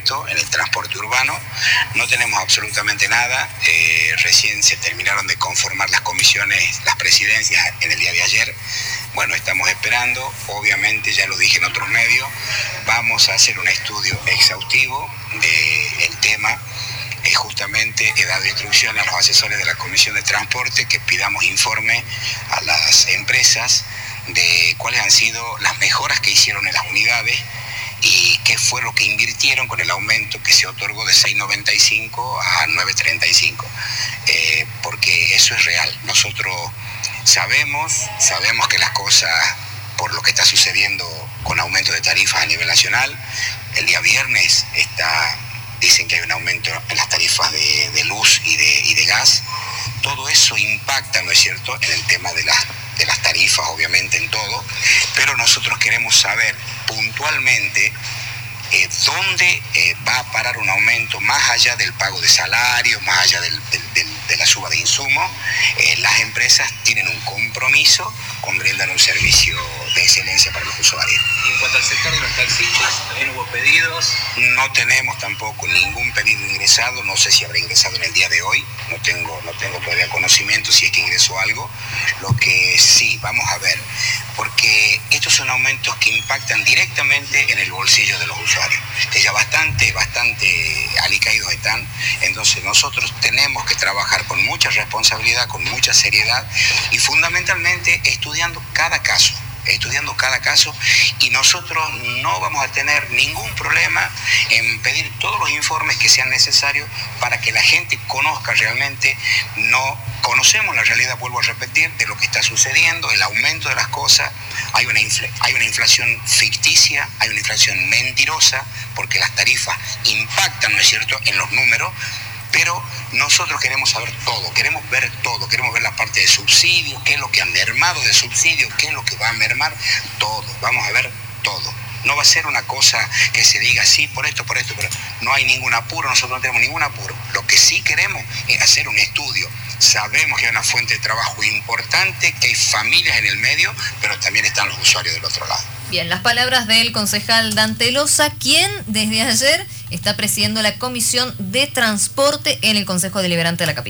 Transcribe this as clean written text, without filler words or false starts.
concreto en el transporte urbano. No tenemos absolutamente nada. Recién se terminaron de conformar las comisiones, las presidencias en el día de ayer. Bueno, estamos esperando. Obviamente, ya lo dije en otros medios, vamos a hacer un estudio exhaustivo del tema. Justamente he dado instrucción a los asesores de la Comisión de Transporte que pidamos informe a las empresas de cuáles han sido las mejoras que hicieron en las unidades y qué fue lo que invirtieron con el aumento que se otorgó de 6.95 a 9.35, porque eso es real. Nosotros sabemos que las cosas, por lo que está sucediendo con aumento de tarifas a nivel nacional, el día viernes dicen que hay un aumento en las tarifas de luz y de gas. Todo eso impacta, ¿no es cierto?, en el tema de las tarifas, obviamente en todo, pero nosotros queremos saber puntualmente dónde va a parar un aumento más allá del pago de salarios, más allá de la suba de insumos. Las empresas tienen un compromiso con brindar un servicio de excelencia para los usuarios. Y en cuanto al sector de los taxistas, ¿también hubo pedidos? No tenemos tampoco ningún pedido ingresado, no sé si habrá ingresado en el día de hoy, no tengo todavía conocimiento si es que ingresó algo. Lo que sí, vamos a ver, porque estos son aumentos que impactan directamente en el bolsillo de los usuarios, que ya bastante alicaídos están. Entonces nosotros tenemos que trabajar con mucha responsabilidad, con mucha seriedad y fundamentalmente estudiando cada caso, y nosotros no vamos a tener ningún problema en pedir todos los informes que sean necesarios para que la gente conozca realmente. No conocemos la realidad, vuelvo a repetir, de lo que está sucediendo, el aumento de las cosas. Hay una inflación ficticia, hay una inflación mentirosa, porque las tarifas impactan, ¿no es cierto?, en los números. Pero nosotros queremos saber todo, queremos ver todo, queremos ver la parte de subsidios, qué es lo que ha mermado de subsidios, qué es lo que va a mermar, todo, vamos a ver todo. No va a ser una cosa que se diga sí, por esto, pero no hay ningún apuro, nosotros no tenemos ningún apuro. Lo que sí queremos es hacer un estudio. Sabemos que hay una fuente de trabajo importante, que hay familias en el medio, pero también están los usuarios del otro lado. Bien, las palabras del concejal Dante Loza, quien desde ayer está presidiendo la Comisión de Transporte en el Consejo Deliberante de la capital.